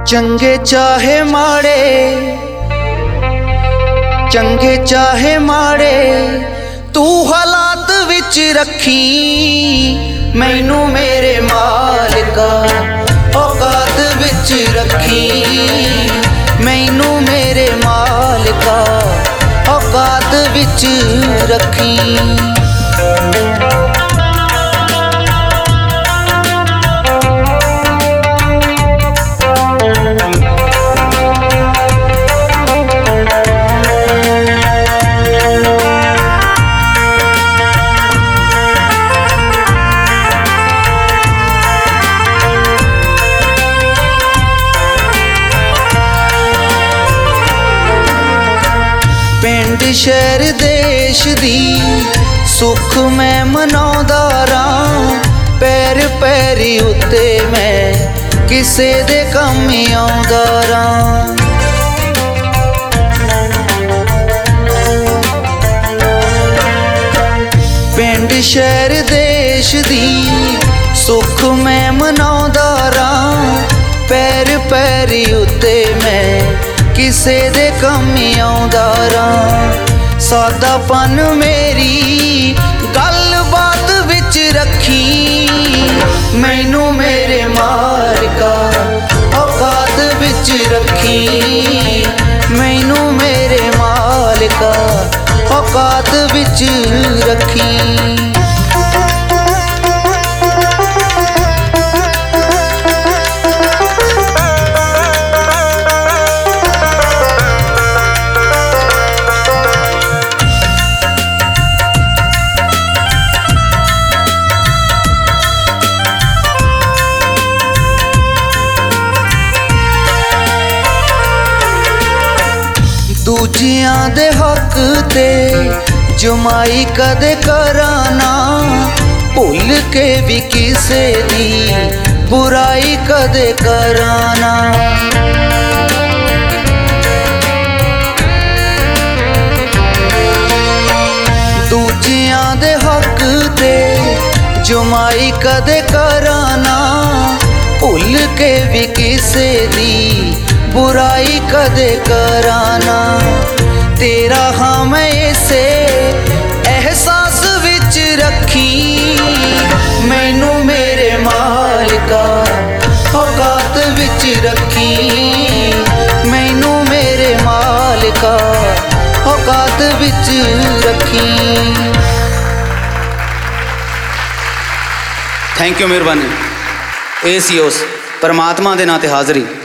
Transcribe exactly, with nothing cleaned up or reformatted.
चंगे चाहे माड़े चंगे चाहे माड़े तू हालात विच रखी मैनू मेरे मालिका औकात विच रखी मैनू मेरे मालिका औकात विच रखी। पिंड शहर देश दी सुख मैं मनाउंदा रां पैर पैरी उत्ते मैं किसे दे कम आउंदा रां। पिंड शहर देश दी सुख मैं मनाउंदा रां पैर पैरी उत्ते मैं किसे दे कम आउंदा रां। सादापन मेरी गल बात विच रखी मैनू मेरे मालिका औकात विच रखी मैनू मेरे मालिका औकात विच रखी। दूजियां दे हक ते जमाई कदे कराना भुल के भी किसे दी बुराई कदे कराना। दूजियां दे हक ते जमाई कदे कराना भुल के भी किसे दी बुराई कदे कराना। तेरा हाँ मैं इसे एहसास विच रखी मैनू मेरे मालिका औकात विच रखी मैनू मेरे मालिका औकात विच रखी। थैंक यू, मेहरबानी। ये सी उस परमात्मा दे नाते हाज़री।